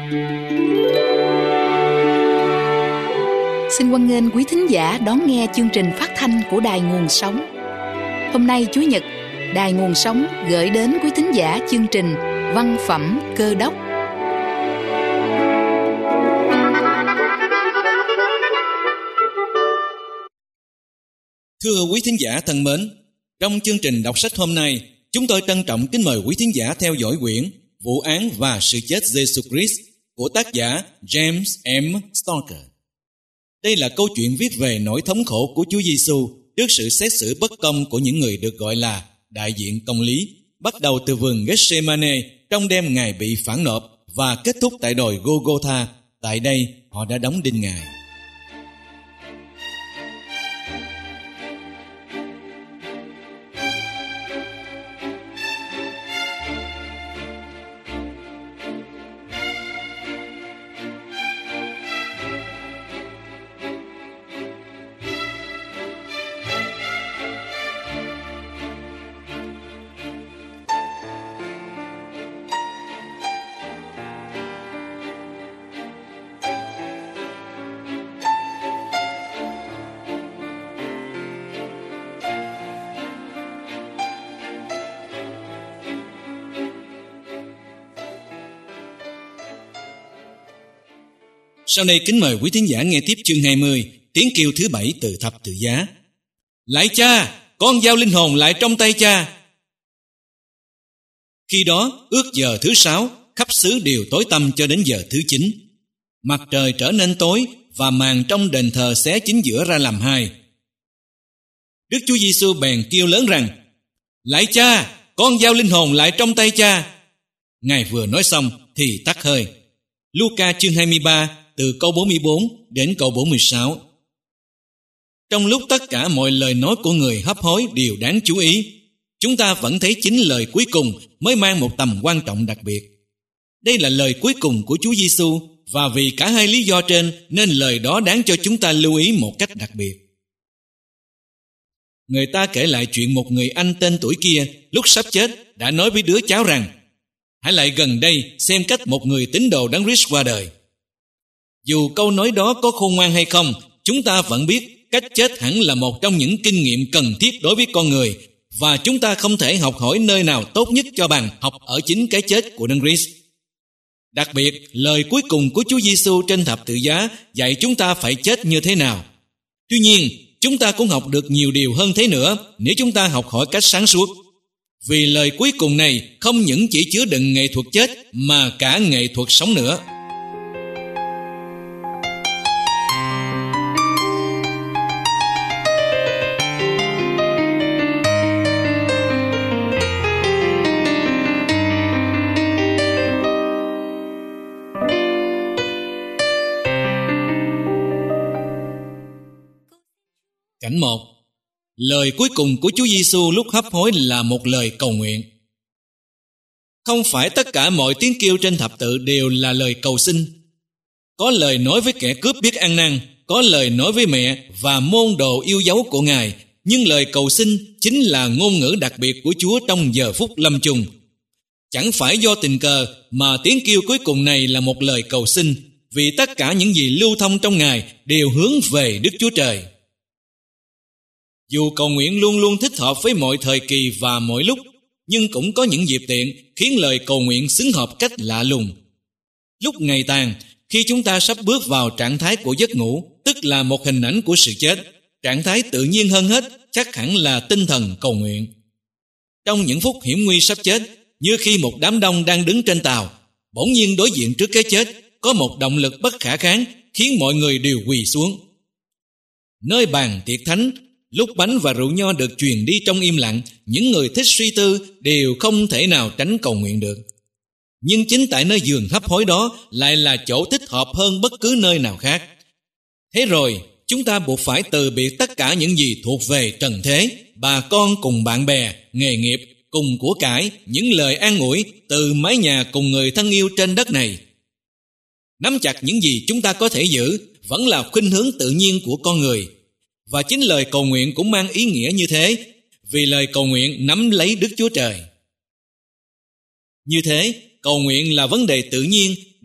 Xin hoan nghênh quý thính giả đón nghe chương trình phát thanh của Đài Nguồn Sống. Hôm nay Chủ nhật, Đài Nguồn Sống gửi đến quý thính giả chương trình Văn phẩm Cơ đốc. Thưa quý thính giả thân mến, trong chương trình đọc sách hôm nay, chúng tôi trân trọng kính mời quý thính giả theo dõi quyển Vụ án và sự chết Giêsu Christ của tác giả James M. Stoker. Đây là câu chuyện viết về nỗi thống khổ của Chúa Giêsu trước sự xét xử bất công của những người được gọi là đại diện công lý, bắt đầu từ vườn Gethsemane trong đêm Ngài bị phản nộp và kết thúc tại đồi Golgotha. Tại đây, họ đã đóng đinh Ngài. Sau đây kính mời quý thính giả nghe tiếp chương 20, tiếng kêu thứ 7 từ thập tự giá. Lạy Cha, con giao linh hồn lại trong tay Cha. Khi đó, ước giờ thứ 6, khắp xứ đều tối tăm cho đến giờ thứ 9. Mặt trời trở nên tối và màn trong đền thờ xé chính giữa ra làm hai. Đức Chúa Giêsu bèn kêu lớn rằng: Lạy Cha, con giao linh hồn lại trong tay Cha. Ngài vừa nói xong thì tắt hơi. Luca chương 23 từ câu 44 đến câu 46. Trong lúc tất cả mọi lời nói của người hấp hối đều đáng chú ý, chúng ta vẫn thấy chính lời cuối cùng mới mang một tầm quan trọng đặc biệt. Đây là lời cuối cùng của Chúa Giêsu, và vì cả hai lý do trên nên lời đó đáng cho chúng ta lưu ý một cách đặc biệt. Người ta kể lại chuyện một người anh tên tuổi kia lúc sắp chết đã nói với đứa cháu rằng: hãy lại gần đây xem cách một người tín đồ đấng Christ qua đời. Dù câu nói đó có khôn ngoan hay không, chúng ta vẫn biết cách chết hẳn là một trong những kinh nghiệm cần thiết đối với con người, và chúng ta không thể học hỏi nơi nào tốt nhất cho bằng học ở chính cái chết của đấng Christ. Đặc biệt, lời cuối cùng của Chúa Giêsu trên thập tự giá dạy chúng ta phải chết như thế nào. Tuy nhiên, chúng ta cũng học được nhiều điều hơn thế nữa nếu chúng ta học hỏi cách sáng suốt. Vì lời cuối cùng này không những chỉ chứa đựng nghệ thuật chết mà cả nghệ thuật sống nữa. Cảnh 1. Lời cuối cùng của Chúa Giêsu lúc hấp hối là một lời cầu nguyện. Không phải tất cả mọi tiếng kêu trên thập tự đều là lời cầu xin. Có lời nói với kẻ cướp biết ăn năn, có lời nói với mẹ và môn đồ yêu dấu của Ngài, nhưng lời cầu xin chính là ngôn ngữ đặc biệt của Chúa trong giờ phút lâm chung. Chẳng phải do tình cờ mà tiếng kêu cuối cùng này là một lời cầu xin, vì tất cả những gì lưu thông trong Ngài đều hướng về Đức Chúa Trời. Dù cầu nguyện luôn luôn thích hợp với mọi thời kỳ và mọi lúc, nhưng cũng có những dịp tiện khiến lời cầu nguyện xứng hợp cách lạ lùng. Lúc ngày tàn, khi chúng ta sắp bước vào trạng thái của giấc ngủ, tức là một hình ảnh của sự chết, trạng thái tự nhiên hơn hết chắc hẳn là tinh thần cầu nguyện. Trong những phút hiểm nguy sắp chết, như khi một đám đông đang đứng trên tàu, bỗng nhiên đối diện trước cái chết, có một động lực bất khả kháng khiến mọi người đều quỳ xuống. Nơi bàn tiệc thánh, lúc bánh và rượu nho được truyền đi trong im lặng, những người thích suy tư đều không thể nào tránh cầu nguyện được. Nhưng chính tại nơi giường hấp hối đó lại là chỗ thích hợp hơn bất cứ nơi nào khác. Thế rồi, chúng ta buộc phải từ biệt tất cả những gì thuộc về trần thế, bà con cùng bạn bè, nghề nghiệp, cùng của cải, những lời an ủi từ mái nhà cùng người thân yêu trên đất này. Nắm chặt những gì chúng ta có thể giữ vẫn là khuynh hướng tự nhiên của con người. Và chính lời cầu nguyện cũng mang ý nghĩa như thế, vì lời cầu nguyện nắm lấy Đức Chúa Trời. Như thế, cầu nguyện là vấn đề tự nhiên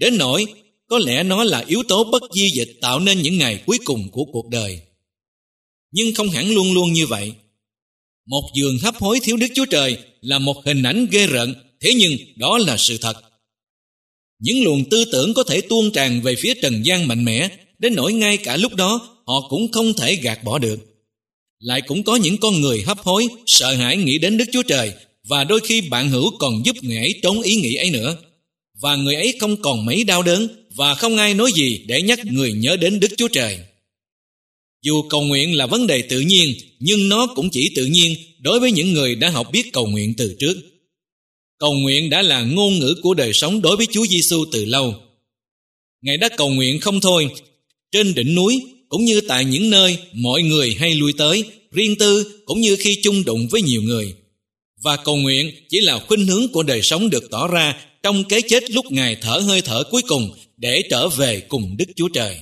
đến nỗi có lẽ nó là yếu tố bất di dịch tạo nên những ngày cuối cùng của cuộc đời. Nhưng không hẳn luôn luôn như vậy. Một vườn hấp hối thiếu Đức Chúa Trời là một hình ảnh ghê rợn, thế nhưng đó là sự thật. Những luồng tư tưởng có thể tuôn tràn về phía trần gian mạnh mẽ, đến nỗi ngay cả lúc đó họ cũng không thể gạt bỏ được. Lại cũng có những con người hấp hối, sợ hãi nghĩ đến Đức Chúa Trời, và đôi khi bạn hữu còn giúp người ấy trốn ý nghĩ ấy nữa. Và người ấy không còn mấy đau đớn, và không ai nói gì để nhắc người nhớ đến Đức Chúa Trời. Dù cầu nguyện là vấn đề tự nhiên, nhưng nó cũng chỉ tự nhiên đối với những người đã học biết cầu nguyện từ trước. Cầu nguyện đã là ngôn ngữ của đời sống đối với Chúa Giêsu từ lâu. Ngài đã cầu nguyện không thôi, trên đỉnh núi cũng như tại những nơi mọi người hay lui tới, riêng tư cũng như khi chung đụng với nhiều người. Và cầu nguyện chỉ là khuynh hướng của đời sống được tỏ ra trong cái chết lúc Ngài thở hơi thở cuối cùng để trở về cùng Đức Chúa Trời.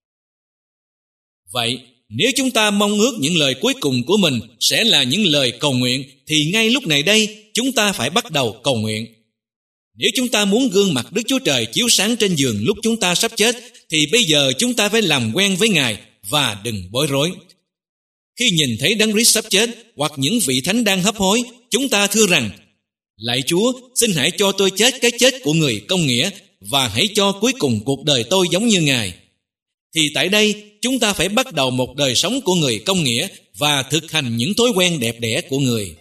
Vậy, nếu chúng ta mong ước những lời cuối cùng của mình sẽ là những lời cầu nguyện, thì ngay lúc này đây chúng ta phải bắt đầu cầu nguyện. Nếu chúng ta muốn gương mặt Đức Chúa Trời chiếu sáng trên giường lúc chúng ta sắp chết, thì bây giờ chúng ta phải làm quen với Ngài và đừng bối rối. Khi nhìn thấy Đấng Christ sắp chết hoặc những vị thánh đang hấp hối, chúng ta thưa rằng: Lạy Chúa, xin hãy cho tôi chết cái chết của người công nghĩa, và hãy cho cuối cùng cuộc đời tôi giống như Ngài. Thì tại đây chúng ta phải bắt đầu một đời sống của người công nghĩa và thực hành những thói quen đẹp đẽ của người.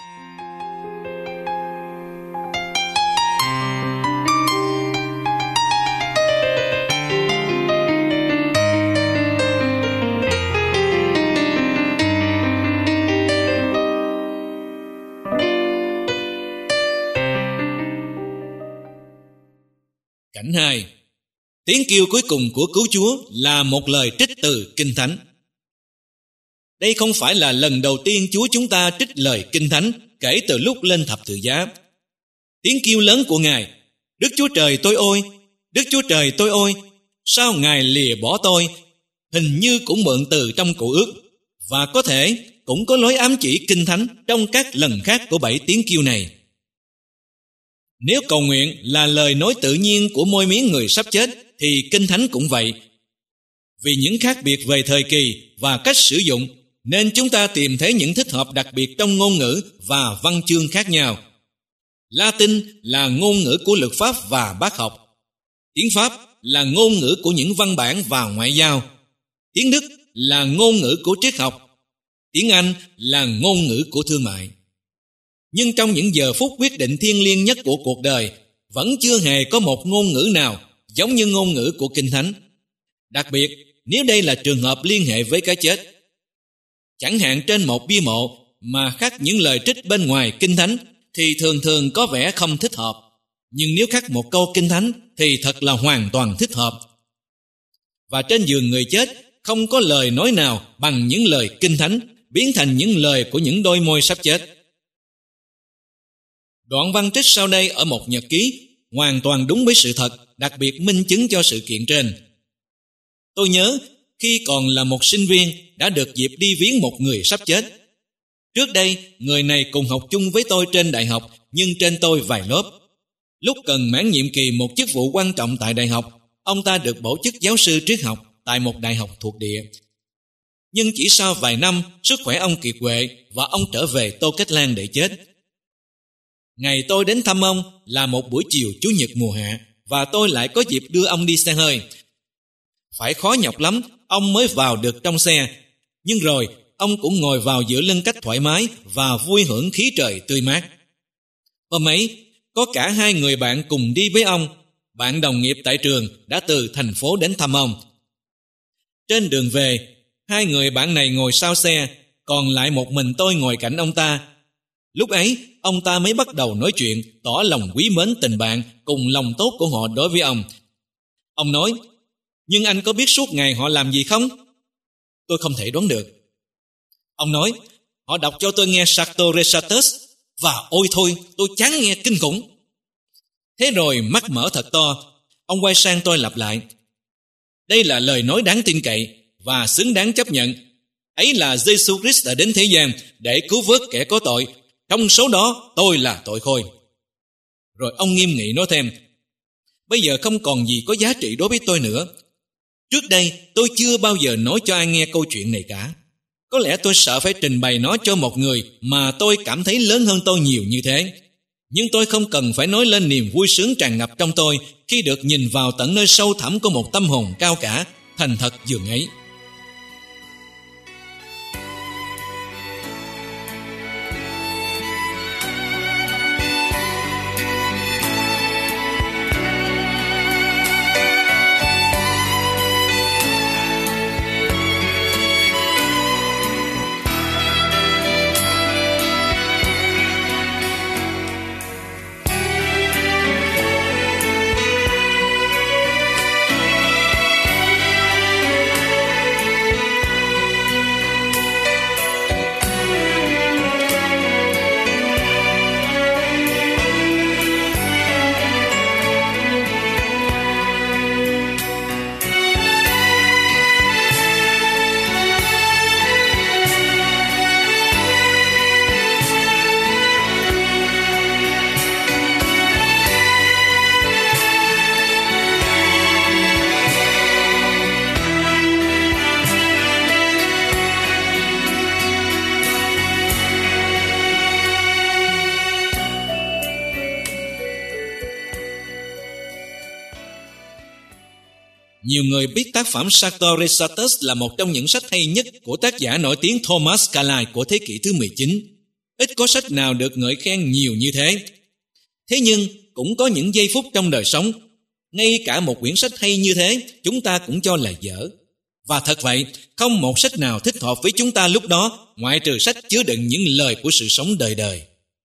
Cảnh 2. Tiếng kêu cuối cùng của cứu Chúa là một lời trích từ Kinh Thánh. Đây không phải là lần đầu tiên Chúa chúng ta trích lời Kinh Thánh kể từ lúc lên thập tự giá. Tiếng kêu lớn của Ngài: Đức Chúa Trời tôi ơi, Đức Chúa Trời tôi ơi, sao Ngài lìa bỏ tôi, hình như cũng mượn từ trong Cựu Ước, và có thể cũng có lối ám chỉ Kinh Thánh trong các lần khác của 7 tiếng kêu này. Nếu cầu nguyện là lời nói tự nhiên của môi miệng người sắp chết, thì Kinh Thánh cũng vậy. Vì những khác biệt về thời kỳ và cách sử dụng, nên chúng ta tìm thấy những thích hợp đặc biệt trong ngôn ngữ và văn chương khác nhau. Latin là ngôn ngữ của luật pháp và bác học. Tiếng Pháp là ngôn ngữ của những văn bản và ngoại giao. Tiếng Đức là ngôn ngữ của triết học. Tiếng Anh là ngôn ngữ của thương mại. Nhưng trong những giờ phút quyết định thiêng liêng nhất của cuộc đời, vẫn chưa hề có một ngôn ngữ nào giống như ngôn ngữ của Kinh Thánh. Đặc biệt, nếu đây là trường hợp liên hệ với cái chết. Chẳng hạn trên một bia mộ mà khắc những lời trích bên ngoài Kinh Thánh thì thường thường có vẻ không thích hợp. Nhưng nếu khắc một câu Kinh Thánh thì thật là hoàn toàn thích hợp. Và trên giường người chết không có lời nói nào bằng những lời Kinh Thánh biến thành những lời của những đôi môi sắp chết. Đoạn văn trích sau đây ở một nhật ký hoàn toàn đúng với sự thật, đặc biệt minh chứng cho sự kiện trên. Tôi nhớ khi còn là một sinh viên đã được dịp đi viếng một người sắp chết. Trước đây, người này cùng học chung với tôi trên đại học, nhưng trên tôi vài lớp. Lúc cần mãn nhiệm kỳ một chức vụ quan trọng tại đại học, ông ta được bổ chức giáo sư triết học tại một đại học thuộc địa. Nhưng chỉ sau vài năm, sức khỏe ông kiệt quệ và ông trở về Tô Cách Lan để chết. Ngày tôi đến thăm ông là một buổi chiều Chủ nhật mùa hạ, và tôi lại có dịp đưa ông đi xe hơi. Phải khó nhọc lắm, ông mới vào được trong xe, nhưng rồi ông cũng ngồi vào giữa lưng cách thoải mái và vui hưởng khí trời tươi mát. Hôm ấy, có cả 2 người bạn cùng đi với ông, bạn đồng nghiệp tại trường đã từ thành phố đến thăm ông. Trên đường về, 2 người bạn này ngồi sau xe, còn lại một mình tôi ngồi cạnh ông ta. Lúc ấy, ông ta mới bắt đầu nói chuyện, tỏ lòng quý mến tình bạn cùng lòng tốt của họ đối với ông. Ông nói: nhưng anh có biết suốt ngày họ làm gì không? Tôi không thể đoán được. Ông nói: họ đọc cho tôi nghe Sartor Resartus, và ôi thôi, tôi chán nghe kinh khủng. Thế rồi mắt mở thật to, ông quay sang tôi lặp lại: đây là lời nói đáng tin cậy và xứng đáng chấp nhận. Ấy là Giêsu Christ đã đến thế gian để cứu vớt kẻ có tội, trong số đó tôi là tội khôi. Rồi ông nghiêm nghị nói thêm: bây giờ không còn gì có giá trị đối với tôi nữa. Trước đây tôi chưa bao giờ nói cho ai nghe câu chuyện này cả. Có lẽ tôi sợ phải trình bày nó cho một người mà tôi cảm thấy lớn hơn tôi nhiều như thế. Nhưng tôi không cần phải nói lên niềm vui sướng tràn ngập trong tôi khi được nhìn vào tận nơi sâu thẳm của một tâm hồn cao cả, thành thật dường ấy. Nhiều người biết tác phẩm Sartor Resartus là một trong những sách hay nhất của tác giả nổi tiếng Thomas Carlyle của thế kỷ thứ 19. Ít có sách nào được ngợi khen nhiều như thế. Thế nhưng cũng có những giây phút trong đời sống, ngay cả một quyển sách hay như thế chúng ta cũng cho là dở. Và thật vậy, không một sách nào thích hợp với chúng ta lúc đó, ngoại trừ sách chứa đựng những lời của sự sống đời đời.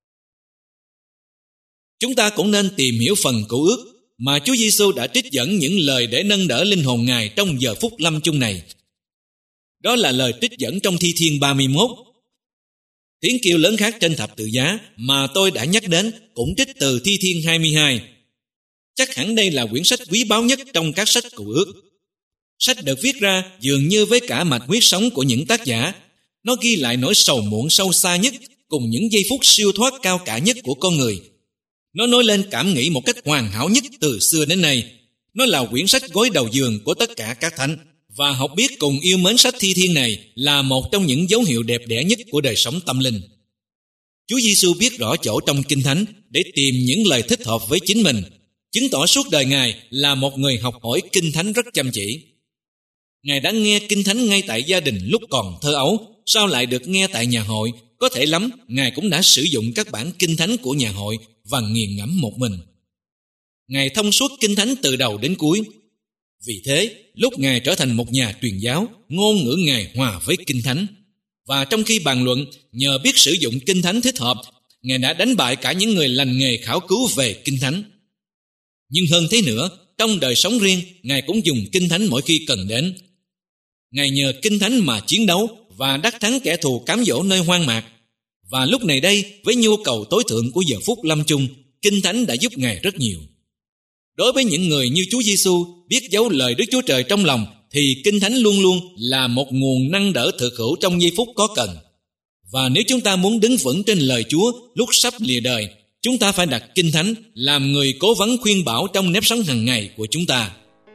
Chúng ta cũng nên tìm hiểu phần Cựu Ước mà Chúa Giêsu đã trích dẫn những lời để nâng đỡ linh hồn Ngài trong giờ phút lâm chung này. Đó là lời trích dẫn trong Thi Thiên 31. Tiếng kêu lớn khác trên thập tự giá mà tôi đã nhắc đến cũng trích từ Thi Thiên 22. Chắc hẳn đây là quyển sách quý báu nhất trong các sách Cựu Ước. Sách được viết ra dường như với cả mạch huyết sống của những tác giả. Nó ghi lại nỗi sầu muộn sâu xa nhất cùng những giây phút siêu thoát cao cả nhất của con người. Nó nói lên cảm nghĩ một cách hoàn hảo nhất từ xưa đến nay. Nó là quyển sách gối đầu giường của tất cả các thánh. Và học biết cùng yêu mến sách Thi Thiên này là một trong những dấu hiệu đẹp đẽ nhất của đời sống tâm linh. Chúa Giêsu biết rõ chỗ trong Kinh Thánh để tìm những lời thích hợp với chính mình, chứng tỏ suốt đời Ngài là một người học hỏi Kinh Thánh rất chăm chỉ. Ngài đã nghe Kinh Thánh ngay tại gia đình lúc còn thơ ấu, sao lại được nghe tại nhà hội? Có thể lắm, Ngài cũng đã sử dụng các bản Kinh Thánh của nhà hội và nghiền ngẫm một mình. Ngài thông suốt Kinh Thánh từ đầu đến cuối. Vì thế, lúc Ngài trở thành một nhà truyền giáo, ngôn ngữ Ngài hòa với Kinh Thánh. Và trong khi bàn luận, nhờ biết sử dụng Kinh Thánh thích hợp, Ngài đã đánh bại cả những người lành nghề khảo cứu về Kinh Thánh. Nhưng hơn thế nữa, trong đời sống riêng, Ngài cũng dùng Kinh Thánh mỗi khi cần đến. Ngài nhờ Kinh Thánh mà chiến đấu và đắc thắng kẻ thù cám dỗ nơi hoang mạc. Và lúc này đây, với nhu cầu tối thượng của giờ phút lâm chung, Kinh Thánh đã giúp Ngài rất nhiều. Đối với những người như Chúa Giêsu biết giấu lời Đức Chúa Trời trong lòng, thì Kinh Thánh luôn luôn là một nguồn nâng đỡ thực hữu trong giây phút có cần. Và nếu chúng ta muốn đứng vững trên lời Chúa lúc sắp lìa đời, chúng ta phải đặt Kinh Thánh làm người cố vấn khuyên bảo trong nếp sống hàng ngày của chúng ta.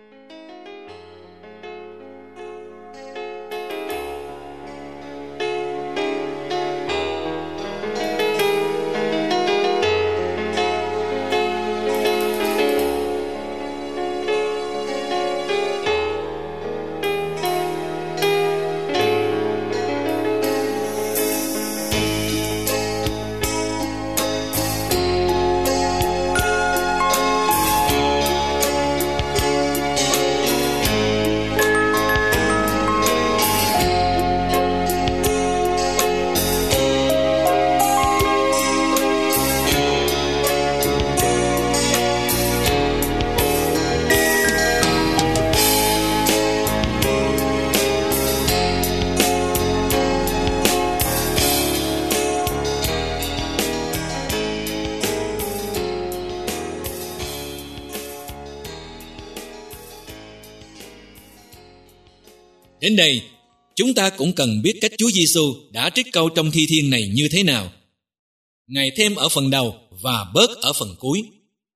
Đến đây, chúng ta cũng cần biết cách Chúa Giêsu đã trích câu trong Thi Thiên này như thế nào. Ngài thêm ở phần đầu và bớt ở phần cuối.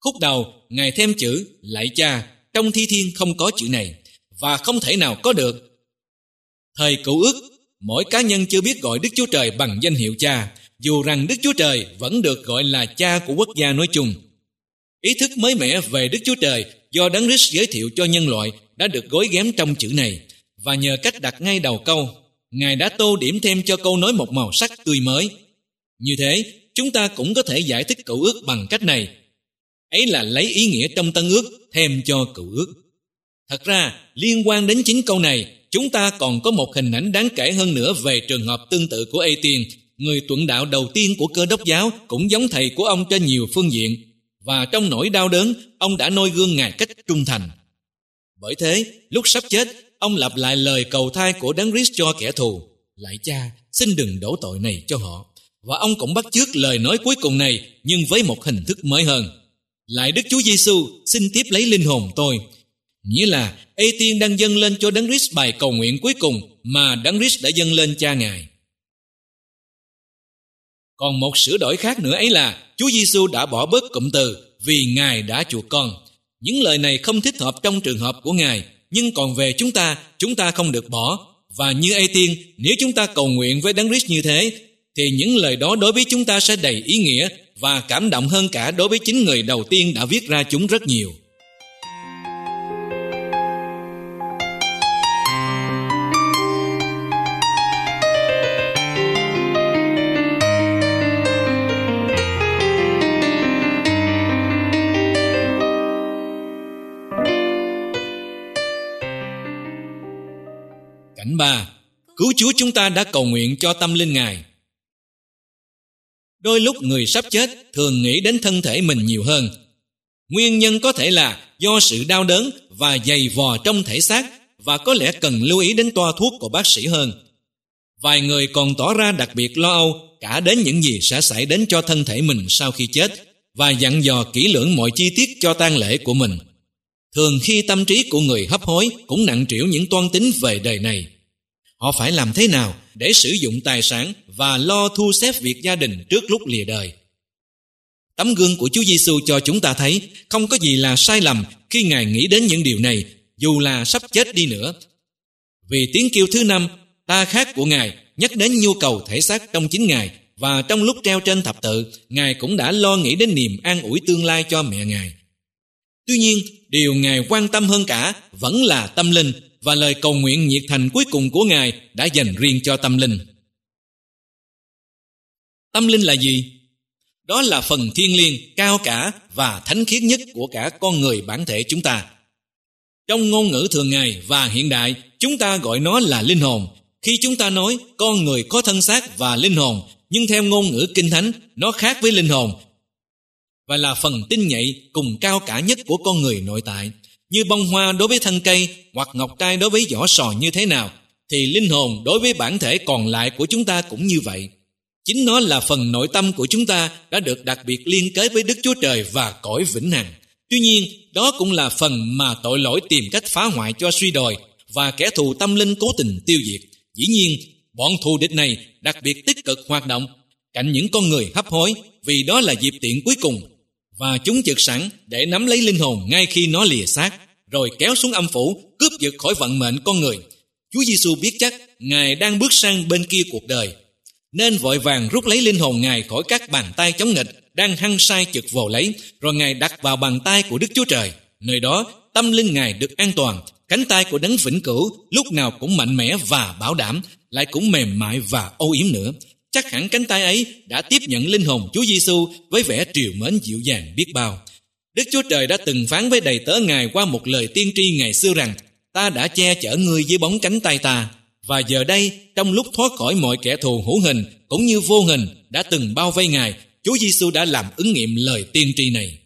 Khúc đầu, Ngài thêm chữ lạy Cha, trong Thi Thiên không có chữ này, và không thể nào có được. Thời Cựu Ước, mỗi cá nhân chưa biết gọi Đức Chúa Trời bằng danh hiệu Cha, dù rằng Đức Chúa Trời vẫn được gọi là Cha của quốc gia nói chung. Ý thức mới mẻ về Đức Chúa Trời do Đấng Christ giới thiệu cho nhân loại đã được gói ghém trong chữ này, và nhờ cách đặt ngay đầu câu, Ngài đã tô điểm thêm cho câu nói một màu sắc tươi mới. Như thế, chúng ta cũng có thể giải thích Cựu Ước bằng cách này. Ấy là lấy ý nghĩa trong Tân Ước thêm cho Cựu Ước. Thật ra, liên quan đến chính câu này, chúng ta còn có một hình ảnh đáng kể hơn nữa về trường hợp tương tự của Ê-tiên, người tuận đạo đầu tiên của Cơ Đốc giáo, cũng giống thầy của ông trên nhiều phương diện, và trong nỗi đau đớn, ông đã noi gương Ngài cách trung thành. Bởi thế, lúc sắp chết, ông lặp lại lời cầu thai của Đấng Christ cho kẻ thù: lạy Cha, xin đừng đổ tội này cho họ. Và ông cũng bắt chước lời nói cuối cùng này, nhưng với một hình thức mới hơn: lạy Đức Chúa Giêsu, xin tiếp lấy linh hồn tôi. Nghĩa là Ê-tiên đang dâng lên cho Đấng Christ bài cầu nguyện cuối cùng mà Đấng Christ đã dâng lên Cha Ngài. Còn một sửa đổi khác nữa ấy là Chúa Giêsu đã bỏ bớt cụm từ vì Ngài đã chuộc con. Những lời này không thích hợp trong trường hợp của Ngài, nhưng còn về chúng ta không được bỏ. Và như Ê-tiên, nếu chúng ta cầu nguyện với Đấng Christ như thế, thì những lời đó đối với chúng ta sẽ đầy ý nghĩa và cảm động hơn cả đối với chính người đầu tiên đã viết ra chúng rất nhiều. Cảnh 3. Cứu Chúa chúng ta đã cầu nguyện cho tâm linh Ngài. Đôi lúc người sắp chết thường nghĩ đến thân thể mình nhiều hơn. Nguyên nhân có thể là do sự đau đớn và dày vò trong thể xác, và có lẽ cần lưu ý đến toa thuốc của bác sĩ hơn. Vài người còn tỏ ra đặc biệt lo âu cả đến những gì sẽ xảy đến cho thân thể mình sau khi chết, và dặn dò kỹ lưỡng mọi chi tiết cho tang lễ của mình. Thường khi tâm trí của người hấp hối cũng nặng trĩu những toan tính về đời này. Họ phải làm thế nào để sử dụng tài sản và lo thu xếp việc gia đình trước lúc lìa đời. Tấm gương của Chúa Giêsu cho chúng ta thấy không có gì là sai lầm khi Ngài nghĩ đến những điều này, dù là sắp chết đi nữa. Vì tiếng kêu thứ 5, ta khác của Ngài, nhắc đến nhu cầu thể xác trong chính Ngài, và trong lúc treo trên thập tự, Ngài cũng đã lo nghĩ đến niềm an ủi tương lai cho mẹ Ngài. Tuy nhiên, điều Ngài quan tâm hơn cả vẫn là tâm linh, và lời cầu nguyện nhiệt thành cuối cùng của Ngài đã dành riêng cho tâm linh. Tâm linh là gì? Đó là phần thiêng liêng, cao cả và thánh khiết nhất của cả con người bản thể chúng ta. Trong ngôn ngữ thường ngày và hiện đại, chúng ta gọi nó là linh hồn. Khi chúng ta nói con người có thân xác và linh hồn, nhưng theo ngôn ngữ Kinh Thánh, nó khác với linh hồn và là phần tinh nhạy cùng cao cả nhất của con người nội tại. Như bông hoa đối với thân cây hoặc ngọc trai đối với vỏ sò như thế nào, thì linh hồn đối với bản thể còn lại của chúng ta cũng như vậy. Chính nó là phần nội tâm của chúng ta đã được đặc biệt liên kết với Đức Chúa Trời và cõi vĩnh hằng. Tuy nhiên, đó cũng là phần mà tội lỗi tìm cách phá hoại cho suy đồi, và kẻ thù tâm linh cố tình tiêu diệt. Dĩ nhiên, bọn thù địch này đặc biệt tích cực hoạt động cạnh những con người hấp hối, vì đó là dịp tiện cuối cùng, và chúng trực sẵn để nắm lấy linh hồn ngay khi nó lìa xác, rồi kéo xuống âm phủ, cướp giật khỏi vận mệnh con người. Chúa Giêsu biết chắc Ngài đang bước sang bên kia cuộc đời, nên vội vàng rút lấy linh hồn Ngài khỏi các bàn tay chống nghịch đang hăng say chực vồ lấy, rồi Ngài đặt vào bàn tay của Đức Chúa Trời. Nơi đó, tâm linh Ngài được an toàn. Cánh tay của Đấng vĩnh cửu lúc nào cũng mạnh mẽ và bảo đảm, lại cũng mềm mại và âu yếm nữa. Chắc hẳn cánh tay ấy đã tiếp nhận linh hồn Chúa Giêsu với vẻ trìu mến dịu dàng biết bao. Đức Chúa Trời đã từng phán với đầy tớ Ngài qua một lời tiên tri ngày xưa rằng: ta đã che chở ngươi dưới bóng cánh tay ta. Và giờ đây, trong lúc thoát khỏi mọi kẻ thù hữu hình cũng như vô hình đã từng bao vây Ngài, Chúa Giêsu đã làm ứng nghiệm lời tiên tri này.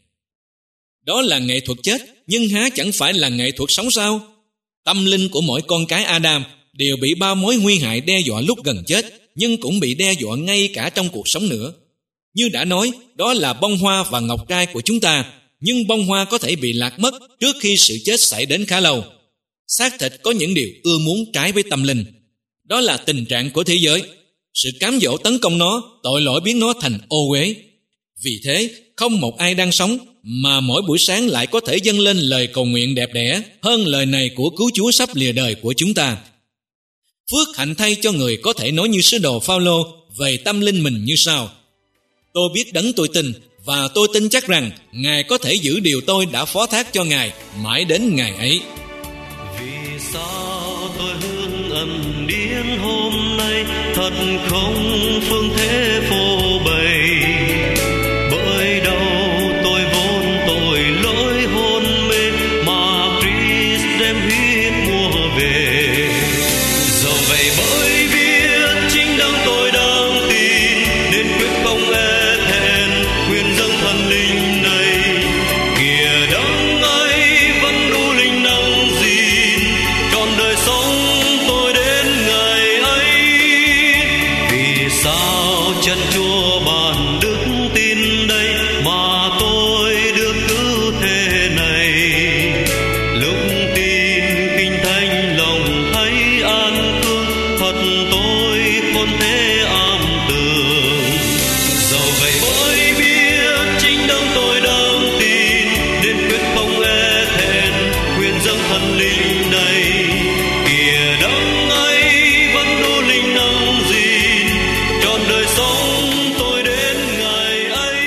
Đó là nghệ thuật chết, nhưng há chẳng phải là nghệ thuật sống sao? Tâm linh của mỗi con cái Adam đều bị bao mối nguy hại đe dọa lúc gần chết, nhưng cũng bị đe dọa ngay cả trong cuộc sống nữa. Như đã nói, đó là bông hoa và ngọc trai của chúng ta, nhưng bông hoa có thể bị lạc mất trước khi sự chết xảy đến khá lâu. Xác thịt có những điều ưa muốn trái với tâm linh. Đó là tình trạng của thế giới. Sự cám dỗ tấn công nó, tội lỗi biến nó thành ô uế. Vì thế, không một ai đang sống mà mỗi buổi sáng lại có thể dâng lên lời cầu nguyện đẹp đẽ hơn lời này của cứu Chúa sắp lìa đời của chúng ta. Phước hạnh thay cho người có thể nói như sứ đồ Phao-lô về tâm linh mình như sau: tôi biết đấng tôi tin, và tôi tin chắc rằng Ngài có thể giữ điều tôi đã phó thác cho Ngài mãi đến ngày ấy. Vì sao tôi hương ẩn điên hôm nay, thật không phương thế phô bày, bởi đâu tôi vốn tội lỗi hôn mê mà Christ đem huyết mua về. Dẫu vậy bởi biết chính đấng tôi đang tin, nên quyết không e thẹn quyền dâng thần linh này. Kìa đấng ấy vẫn đủ linh năng gìn trọn đời sống tôi đến ngày ấy. Vì sao chân Chúa ban đức tin đây mà tôi được cứu thế này? Lúc tin kinh thánh lòng thấy an cư, thật tôi khôn thế am tường. Dẫu vậy bởi biết chính đấng tôi đang tin, nên quyết không e thẹn quyền dâng thần linh này. Kìa đấng ấy vẫn đủ linh năng gìn trọn đời sống tôi đến ngày ấy.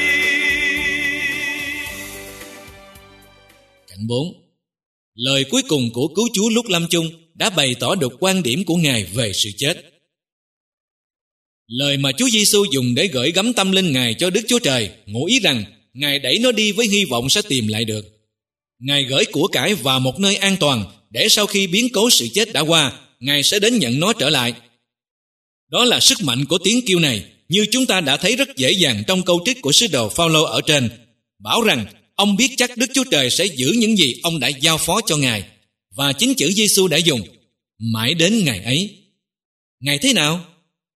Cảnh 4. Lời cuối cùng của cứu Chúa lúc lâm chung đã bày tỏ được quan điểm của Ngài về sự chết. Lời mà Chúa Giêsu dùng để gửi gắm tâm linh Ngài cho Đức Chúa Trời ngụ ý rằng Ngài đẩy nó đi với hy vọng sẽ tìm lại được. Ngài gửi của cải vào một nơi an toàn để sau khi biến cố sự chết đã qua, Ngài sẽ đến nhận nó trở lại. Đó là sức mạnh của tiếng kêu này, như chúng ta đã thấy rất dễ dàng trong câu trích của sứ đồ Phao-lô ở trên, bảo rằng ông biết chắc Đức Chúa Trời sẽ giữ những gì ông đã giao phó cho Ngài, và chính chữ Giêsu đã dùng mãi đến ngày ấy. Ngày thế nào?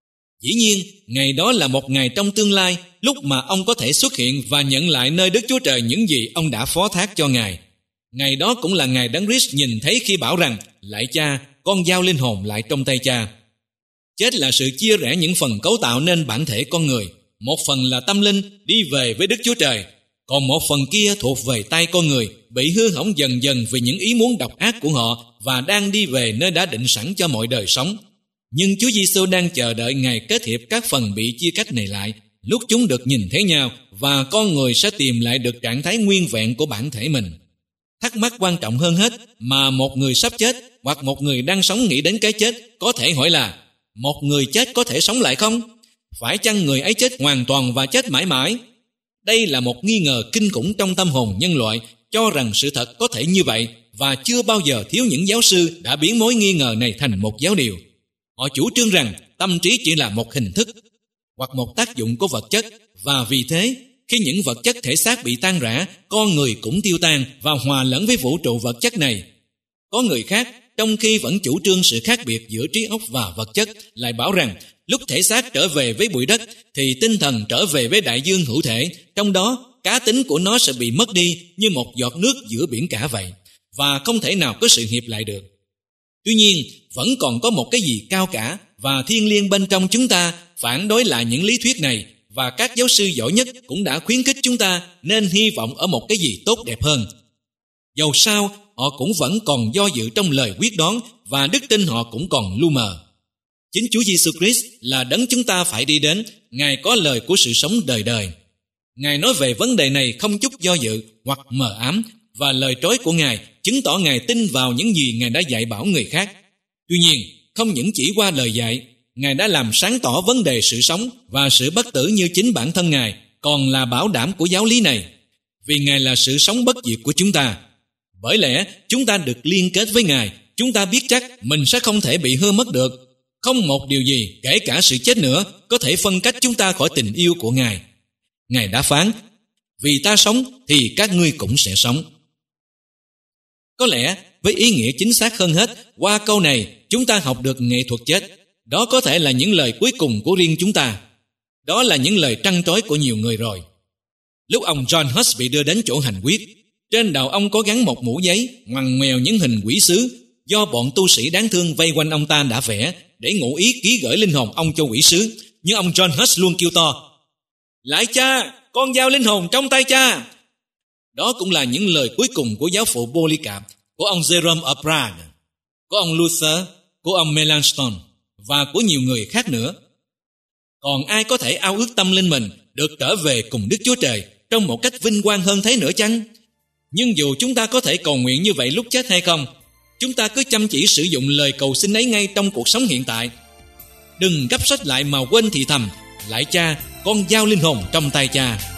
Dĩ nhiên, ngày đó là một ngày trong tương lai, lúc mà ông có thể xuất hiện và nhận lại nơi Đức Chúa Trời những gì ông đã phó thác cho Ngài. Ngày đó cũng là ngày Đấng Christ nhìn thấy khi bảo rằng: lạy Cha, con giao linh hồn lại trong tay Cha. Chết là sự chia rẽ những phần cấu tạo nên bản thể con người. Một phần là tâm linh đi về với Đức Chúa Trời, còn một phần kia thuộc về tay con người, bị hư hỏng dần dần vì những ý muốn độc ác của họ và đang đi về nơi đã định sẵn cho mọi đời sống. Nhưng Chúa Giêsu đang chờ đợi ngày kết hiệp các phần bị chia cách này lại, lúc chúng được nhìn thấy nhau và con người sẽ tìm lại được trạng thái nguyên vẹn của bản thể mình. Thắc mắc quan trọng hơn hết mà một người sắp chết hoặc một người đang sống nghĩ đến cái chết có thể hỏi là: một người chết có thể sống lại không? Phải chăng người ấy chết hoàn toàn và chết mãi mãi? Đây là một nghi ngờ kinh khủng trong tâm hồn nhân loại, cho rằng sự thật có thể như vậy, và chưa bao giờ thiếu những giáo sư đã biến mối nghi ngờ này thành một giáo điều. Họ chủ trương rằng tâm trí chỉ là một hình thức hoặc một tác dụng của vật chất, và vì thế khi những vật chất thể xác bị tan rã, con người cũng tiêu tan và hòa lẫn với vũ trụ vật chất này. Có người khác, trong khi vẫn chủ trương sự khác biệt giữa trí óc và vật chất, lại bảo rằng lúc thể xác trở về với bụi đất thì tinh thần trở về với đại dương hữu thể, trong đó cá tính của nó sẽ bị mất đi như một giọt nước giữa biển cả vậy, và không thể nào có sự hiệp lại được. Tuy nhiên, vẫn còn có một cái gì cao cả và thiêng liêng bên trong chúng ta phản đối lại những lý thuyết này, và các giáo sư giỏi nhất cũng đã khuyến khích chúng ta nên hy vọng ở một cái gì tốt đẹp hơn. Dầu sao, họ cũng vẫn còn do dự trong lời quyết đoán và đức tin họ cũng còn lu mờ. Chính Chúa Giêsu Christ là đấng chúng ta phải đi đến. Ngài có lời của sự sống đời đời. Ngài nói về vấn đề này không chút do dự hoặc mờ ám, và lời trối của Ngài chứng tỏ Ngài tin vào những gì Ngài đã dạy bảo người khác. Tuy nhiên, không những chỉ qua lời dạy, Ngài đã làm sáng tỏ vấn đề sự sống và sự bất tử như chính bản thân Ngài còn là bảo đảm của giáo lý này, vì Ngài là sự sống bất diệt của chúng ta. Bởi lẽ chúng ta được liên kết với Ngài, chúng ta biết chắc mình sẽ không thể bị hư mất được. Không một điều gì, kể cả sự chết nữa, có thể phân cách chúng ta khỏi tình yêu của Ngài. Ngài đã phán: vì ta sống thì các ngươi cũng sẽ sống. Có lẽ với ý nghĩa chính xác hơn hết, qua câu này chúng ta học được nghệ thuật chết. Đó có thể là những lời cuối cùng của riêng chúng ta. Đó là những lời trăn trối của nhiều người rồi. Lúc ông John Hus bị đưa đến chỗ hành quyết, trên đầu ông có gắn một mũ giấy ngoằn ngoèo những hình quỷ sứ do bọn tu sĩ đáng thương vây quanh ông ta đã vẽ để ngụ ý ký gửi linh hồn ông cho quỷ sứ. Nhưng ông John Hus luôn kêu to: lạy Cha, con giao linh hồn trong tay Cha. Đó cũng là những lời cuối cùng của giáo phụ Polycarp, của ông Jerome ở Prague, của ông Luther, của ông Melanchthon và của nhiều người khác nữa. Còn ai có thể ao ước tâm linh mình được trở về cùng Đức Chúa Trời trong một cách vinh quang hơn thế nữa chăng? Nhưng dù chúng ta có thể cầu nguyện như vậy lúc chết hay không, chúng ta cứ chăm chỉ sử dụng lời cầu xin ấy ngay trong cuộc sống hiện tại. Đừng gấp sách lại mà quên thì thầm: Lạy Cha, con giao linh hồn trong tay Cha.